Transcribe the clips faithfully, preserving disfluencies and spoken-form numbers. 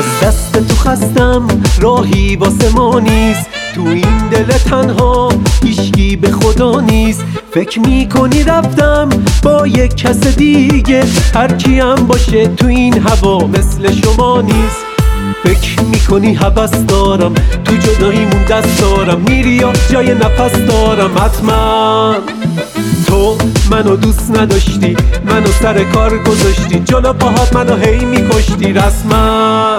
از دست تو خستم، راهی واسه ما نیست. تو این دل تنها هیچکی به خدا نیست. فکر میکنی رفتم با یک کس دیگه، هر کی هم باشه تو این هوا مثل شما نیست. فکر میکنی هوس دارم تو جداییمون دست دارم، میری یا جای نفس دارم. حتما تو منو دوست نداشتی، منو سر کار گذاشتی، جلو پاهات منو هی میکشتی رسما.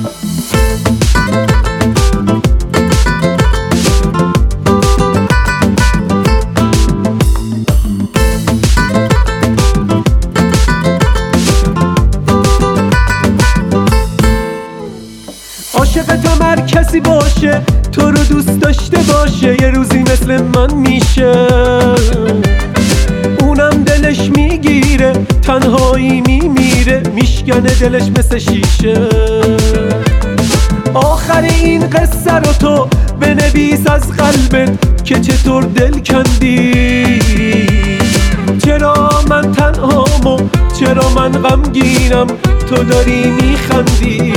عاشق تو هر کسی باشه، تو رو دوست داشته باشه، یه روزی مثل من میشه. اونم دلش میگیره، تنهایی میمیره، میشکنه دلش مثل شیشه. آخر این قصه رو تو بنویس از قلبت که چطور دل کندی. چرا من تنهامو، چرا من غمگینم، تو داری میخندی.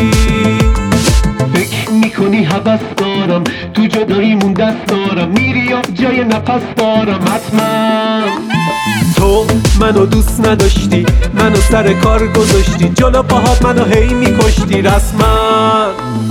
فکر میکنی هوس دارم تو جداییمون دست دارم، میری یا جای نفس دارم. حتما تو منو دوست نداشتی، منو سر کار گذاشتی، جلو پاهات منو هی میکشتی رسما.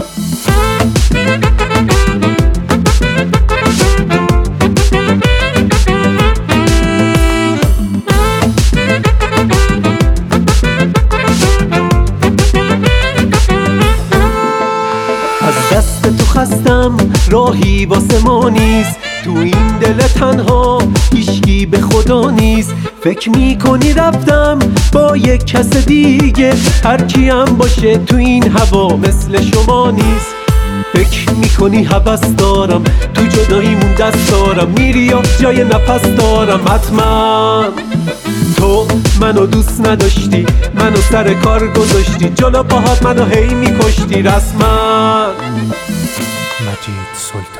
از دست تو خستم، راهی واسه ما نیست. تو این دل تنها هیچکی به خدا نیست. فکر میکنی رفتم با یک کس دیگه، هر کی هم باشه تو این هوا مثل شما نیست. فکر میکنی هوس دارم تو جداییمون دست دارم، میری یا جای نفس دارم. حتما تو منو دوست نداشتی، منو سر کار گذاشتی، جلو پاهات منو هی میکشتی رسما. مجید سلطان.